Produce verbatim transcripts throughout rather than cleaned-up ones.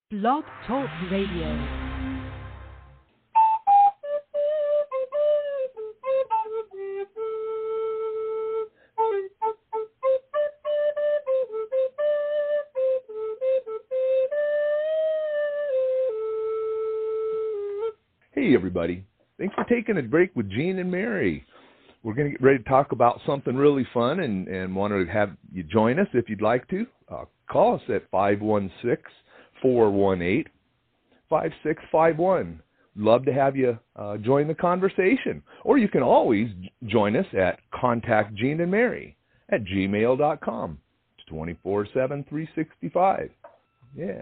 Blog Talk Radio. Hey, everybody. Thanks for taking a break with Gene and Mary. We're going to get ready to talk about something really fun and, and want to have you join us if you'd like to. Uh, call us at five one six, four one eight, five six five one. Love to have you uh, join the conversation. Or you can always join us at contact Gene and Mary at gmail dot com. It's twenty-four seven, three sixty-five. Yeah.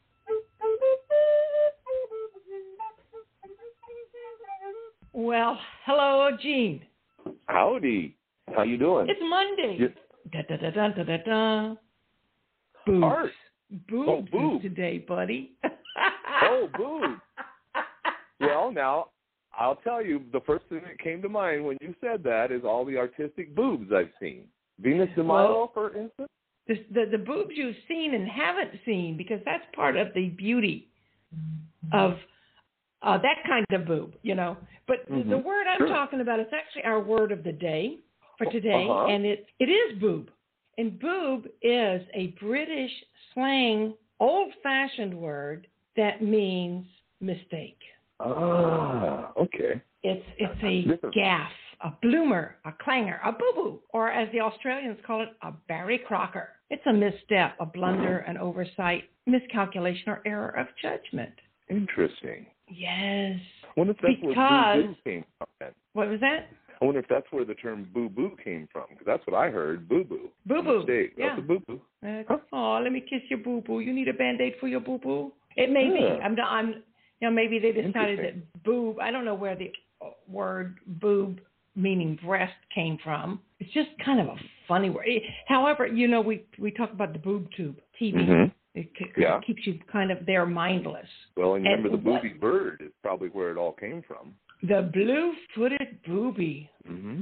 Well, hello, Gene. Howdy. How you doing? It's Monday. You... Da da da da da da da. Boobs. Art. Boobs Oh, boob. today, buddy. Oh, boo. Well, now, I'll tell you, the first thing that came to mind when you said that is all the artistic boobs I've seen. Venus de Milo, Well, for instance? The, the, the boobs you've seen and haven't seen, because that's part of the beauty of uh, that kind of boob, you know. But Mm-hmm. the word I'm Sure. talking about is actually our word of the day for today, Uh-huh. and it it is boob. And boob is a British slang, old-fashioned word that means mistake. Ah, okay. It's it's a This is- gaff, a bloomer, a clanger, a boo-boo, or as the Australians call it, a Barry Crocker. It's a misstep, a blunder, an oversight, miscalculation, or error of judgment. Interesting. Yes. I wonder if that's Because- where boo-boo came from then. What was that? I wonder if that's where the term boo-boo came from, because that's what I heard, boo-boo. Boo-boo. Mistake. Yeah. That's a boo-boo. Uh, Huh? Oh, let me kiss your boo-boo. You need a Band-Aid for your boo-boo? It may be. Yeah. I'm, not- I'm, you know, maybe they decided Interesting. that boob, I don't know where the word boob, meaning breast, came from. It's just kind of a funny word. It- However, you know, we, we talk about the boob tube, T V. Mhm. It, c- Yeah. keeps you kind of there mindless. Well, and remember And the what- booby bird is probably where it all came from. The blue-footed booby. Mm-hmm.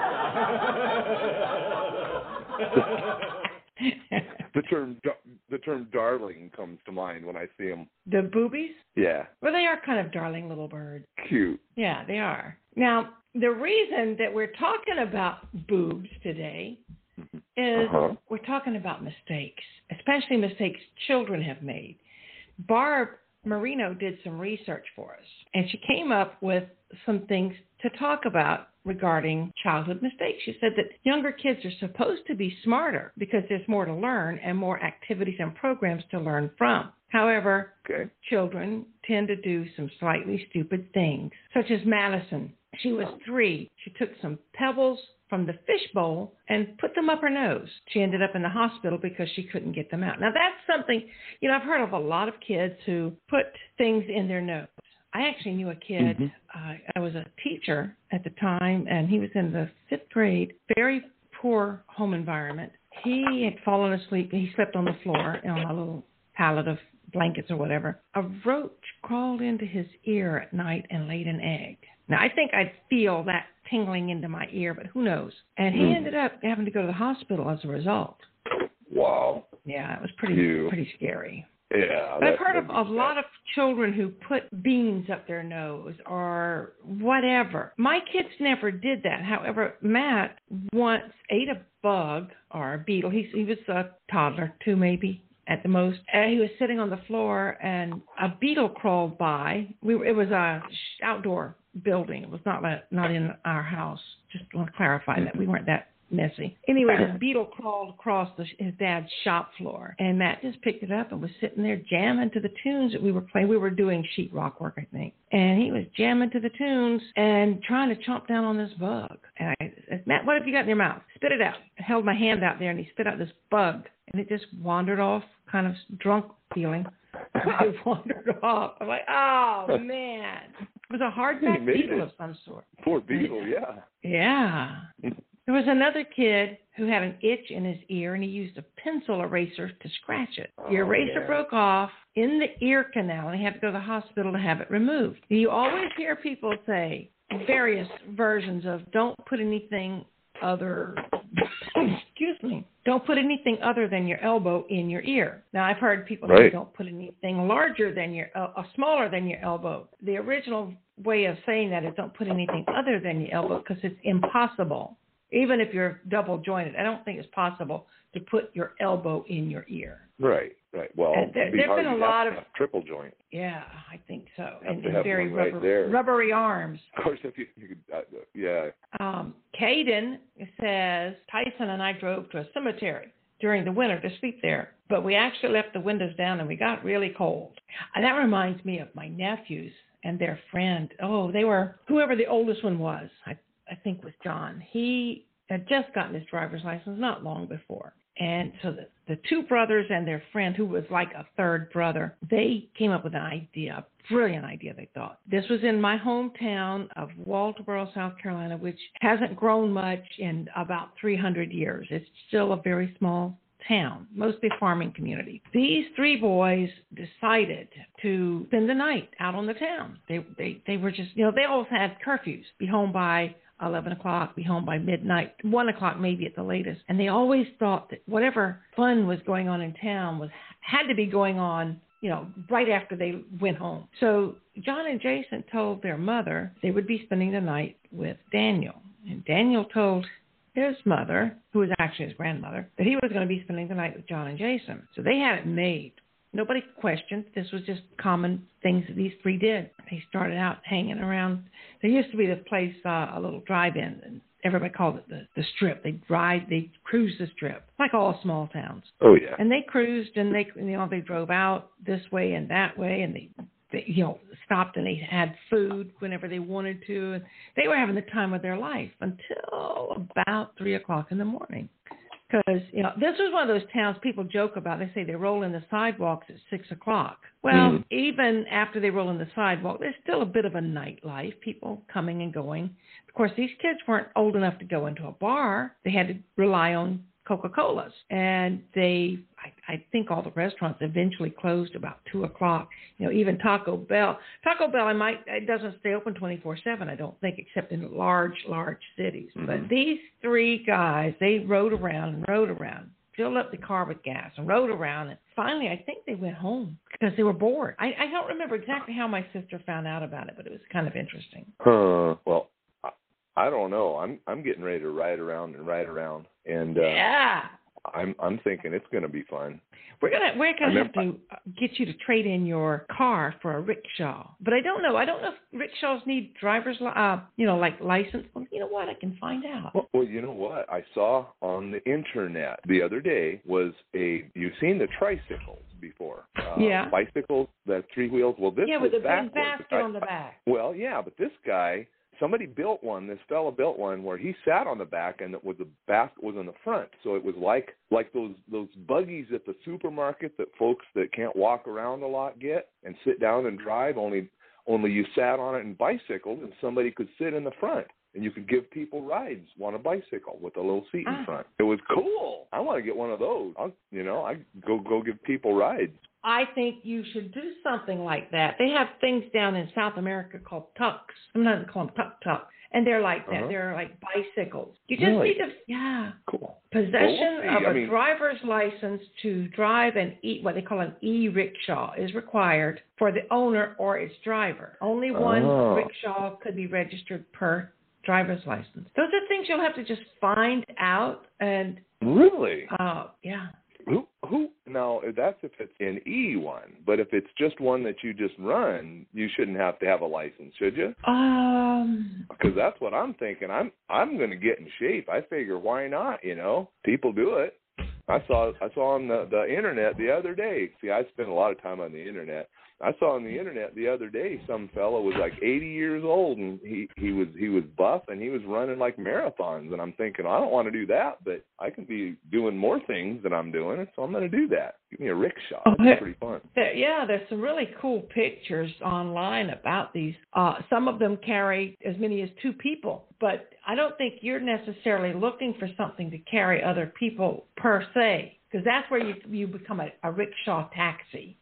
The term the term darling comes to mind when I see them. The boobies? Yeah, Well, they are kind of darling little birds. cute. Yeah, they are. Now, the reason that we're talking about boobs today is Uh-huh. we're talking about mistakes, especially mistakes children have made. Barb Marino did some research for us, and she came up with some things to talk about regarding childhood mistakes. She said that younger kids are supposed to be smarter because there's more to learn and more activities and programs to learn from. However, Okay. children tend to do some slightly stupid things, such as Madison. She was three. She took some pebbles from the fishbowl and put them up her nose. She ended up in the hospital because she couldn't get them out. Now, that's something, you know, I've heard of a lot of kids who put things in their nose. I actually knew a kid, Mhm. uh, I was a teacher at the time, and he was in the fifth grade, very poor home environment. He had fallen asleep. He slept on the floor on a little pallet of blankets or whatever. A roach crawled into his ear at night and laid an egg. Now, I think I'd feel that tingling into my ear, but who knows? And he Mm. ended up having to go to the hospital as a result. Wow. Yeah, it was pretty Ew. pretty scary. Yeah. But I've that- heard of that'd a be lot of children who put beans up their nose or whatever. My kids never did that. However, Matt once ate a bug or a beetle. He, he was a toddler, two maybe at the most. And he was sitting on the floor, and a beetle crawled by. We were, it was a sh- outdoor building. It was not like, not in our house. Just want to clarify that we weren't that messy. Anyway, this beetle crawled across the, his dad's shop floor, and Matt just picked it up and was sitting there jamming to the tunes that we were playing. We were doing sheetrock work, I think, and he was jamming to the tunes and trying to chomp down on this bug. And I said, Matt, what have you got in your mouth? Spit it out. I held my hand out there, and he spit out this bug, and it just wandered off, kind of drunk feeling. It wandered off. I'm like, oh, man. It was a hardback He made beetle it. of some sort. Poor beetle, yeah. Yeah. There was another kid who had an itch in his ear, and he used a pencil eraser to scratch it. The Oh, eraser yeah. broke off in the ear canal, and he had to go to the hospital to have it removed. You always hear people say various versions of don't put anything other excuse me, don't put anything other than your elbow in your ear. Now, I've heard people Right. say don't put anything larger than your, uh, uh, smaller than your elbow. The original way of saying that is don't put anything other than your elbow because it's impossible. Even if you're double jointed, I don't think it's possible to put your elbow in your ear. Right, right. Well, And there- it'd be there've hard been a to lot have of- to have triple joint. Yeah, I think so. Have And, to and have very one right rubber, there. rubbery arms. Of course, if you, you could, uh, yeah. Um, Caden says, Tyson and I drove to a cemetery during the winter to sleep there, but we actually left the windows down and we got really cold. And that reminds me of my nephews and their friend. Oh, they were, whoever the oldest one was, I, I think was John. He had just gotten his driver's license not long before. And so the, the two brothers and their friend, who was like a third brother, they came up with an idea, a brilliant idea, they thought. This was in my hometown of Walterboro, South Carolina, which hasn't grown much in about three hundred years. It's still a very small town, mostly farming community. These three boys decided to spend the night out on the town. They they they were just, you know, they always had curfews, be home by eleven o'clock, be home by midnight, one o'clock maybe at the latest. And they always thought that whatever fun was going on in town was had to be going on, you know, right after they went home. So John and Jason told their mother they would be spending the night with Daniel. And Daniel told his mother, who was actually his grandmother, that he was going to be spending the night with John and Jason. So they had it made. Nobody questioned. This was just common things that these three did. They started out hanging around. There used to be this place, uh, a little drive-in, and everybody called it the, the Strip. They drive, they cruised the Strip, like all small towns. Oh, yeah. And they cruised, and they, you know, they drove out this way and that way, and they, they, you know, stopped and they had food whenever they wanted to. And they were having the time of their life until about three o'clock in the morning. Because, you know, this was one of those towns people joke about. They say they roll in the sidewalks at six o'clock. Well, Mm. even after they roll in the sidewalk, there's still a bit of a nightlife, people coming and going. Of course, these kids weren't old enough to go into a bar. They had to rely on Coca-Colas. And they, I, I think all the restaurants eventually closed about two o'clock. You know, even Taco Bell. Taco Bell, I might, it doesn't stay open twenty-four seven, I don't think, except in large, large cities. Mm-hmm. But these three guys, they rode around and rode around, filled up the car with gas and rode around. And finally, I think they went home because they were bored. I, I don't remember exactly how my sister found out about it, but it was kind of interesting. Huh. Well, I, I don't know. I'm I'm getting ready to ride around and ride around, and uh, Yeah. I'm I'm thinking it's going to be fun. We're gonna we're gonna have remember- to get you to trade in your car for a rickshaw, but I don't know. I don't know if rickshaws need driver's, li- uh, you know, like license. Well, you know what? I can find out. Well, well, you know what I saw on the internet the other day was a. You've seen the tricycles before? Uh, Yeah. Bicycles, the three wheels. Well, this yeah, was with the big backwards. basket I- on the back. Well, yeah, but this guy, somebody built one. This fella built one where he sat on the back, and it was the basket was in the front. So it was like like those those buggies at the supermarket that folks that can't walk around a lot get and sit down and drive. Only only you sat on it and bicycled, and somebody could sit in the front, and you could give people rides on a bicycle with a little seat Ah. in front. It was cool. I want to get one of those. I'll, you know, I go go give people rides. I think you should do something like that. They have things down in South America called tucks. Sometimes they call them tuk tuk, and they're like that. Uh-huh. They're like bicycles. You just Really? need to, yeah. Cool. Possession Well, we'll see. of a I mean- driver's license to drive an e what they call an e-rickshaw is required for the owner or its driver. Only one Oh. rickshaw could be registered per driver's license. Those are things you'll have to just find out, and Really? uh, yeah. Who who now that's if it's an E one, but if it's just one that you just run, you shouldn't have to have a license, should you? Um. Because that's what I'm thinking. I'm I'm going to get in shape. I figure why not? You know, people do it. I saw I saw on the the internet the other day. See, I spend a lot of time on the internet. I saw on the internet the other day some fellow was like eighty years old, and he he was he was buff, and he was running like marathons. And I'm thinking, I don't want to do that, but I can be doing more things than I'm doing, so I'm going to do that. Give me a rickshaw. Oh, That's pretty fun. There, yeah, there's some really cool pictures online about these. Uh, some of them carry as many as two people, but I don't think you're necessarily looking for something to carry other people per se, because that's where you you become a, a rickshaw taxi.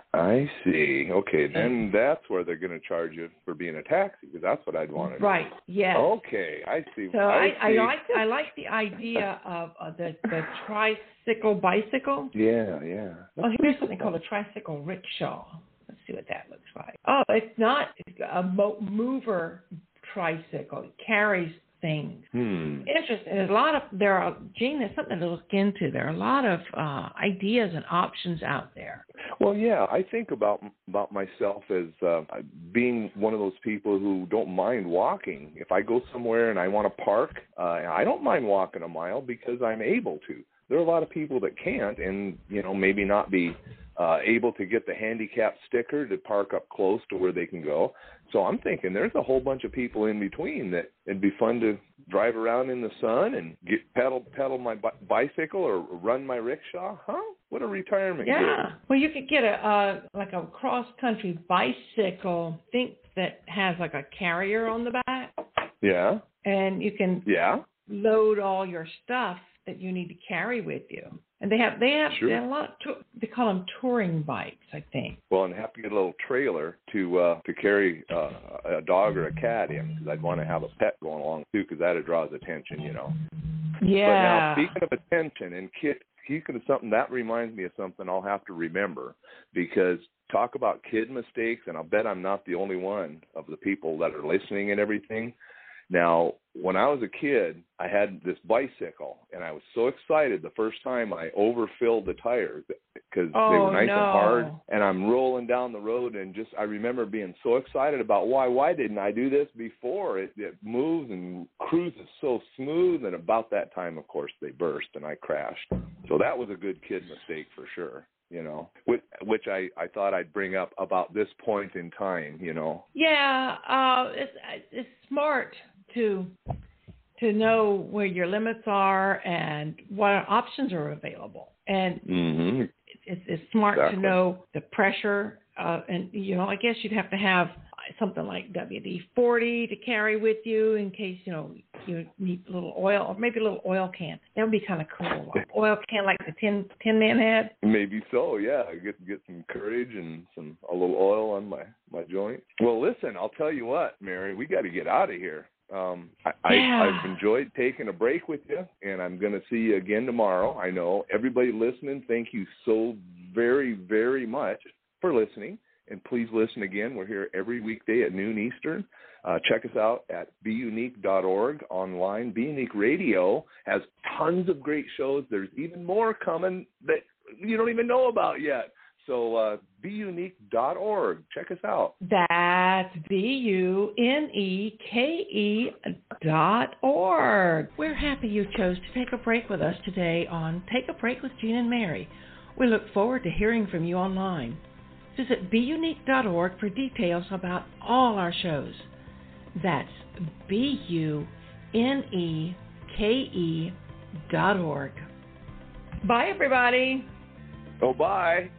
I see. Okay, then that's where they're going to charge you for being a taxi, because that's what I'd want to do. Right. Yes. Okay, I see. So I, I, see. I like I like the idea of uh, the the tricycle bicycle. Yeah, yeah. Well, here's something called a tricycle rickshaw. Let's see what that looks like. Oh, it's not it's a mo- mover tricycle. It carries things. Hmm. Interesting. There's a lot of there are Gene. There's something to look into. There are a lot of uh, ideas and options out there. Well, yeah, I think about about myself as uh, being one of those people who don't mind walking. If I go somewhere and I want to park, uh, I don't mind walking a mile because I'm able to. There are a lot of people that can't, and you know, maybe not be uh, able to get the handicap sticker to park up close to where they can go. So I'm thinking there's a whole bunch of people in between that it'd be fun to drive around in the sun and get pedal pedal my bi- bicycle or run my rickshaw. Huh? What a retirement Yeah. gig. Well, you could get a uh, like a cross country bicycle. Think that has like a carrier on the back, Yeah. and you can Yeah. load all your stuff that you need to carry with you. And they have they have, Sure. they have a lot of tou- they call them touring bikes, I think. Well, and have to get a little trailer to uh, to carry uh, a dog or a cat in, because I'd want to have a pet going along too, because that draws attention, you know. Yeah. But now, speaking of attention and kid, speaking of something, that reminds me of something I'll have to remember, because talk about kid mistakes, and I'll bet I'm not the only one of the people that are listening and everything. Now, when I was a kid, I had this bicycle, and I was so excited the first time I overfilled the tires because oh, they were nice no. and hard, and I'm rolling down the road, and just I remember being so excited about why why didn't I do this before? It, it moves and cruises so smooth, and about that time, of course, they burst, and I crashed. So that was a good kid mistake for sure. You know, which, which I, I thought I'd bring up about this point in time, you know. Yeah, uh, it's it's smart to to know where your limits are and what options are available, and Mm-hmm. it's, it's smart Exactly. to know the pressure. Uh, and you know, I guess you'd have to have something like W D forty to carry with you in case you know you need a little oil, or maybe a little oil can. That would be kind of cool. Like oil can like the tin tin man had. Maybe so, yeah. Get get some courage and some a little oil on my, my joint. Well, listen, I'll tell you what, Mary, we got to get out of here. Um, I, Yeah. I, I've enjoyed taking a break with you, and I'm going to see you again tomorrow. I know everybody listening, thank you so very, very much for listening. And please listen again. We're here every weekday at noon Eastern. Uh, check us out at be unique dot org online. Be Unique Radio has tons of great shows. There's even more coming that you don't even know about yet. So uh, be unique dot org. Check us out. That's B U N E K E dot org. We're happy you chose to take a break with us today on Take a Break with Gene and Mary. We look forward to hearing from you online. Visit be unique dot org for details about all our shows. That's B U N E K E dot org. Bye, everybody. Oh, bye.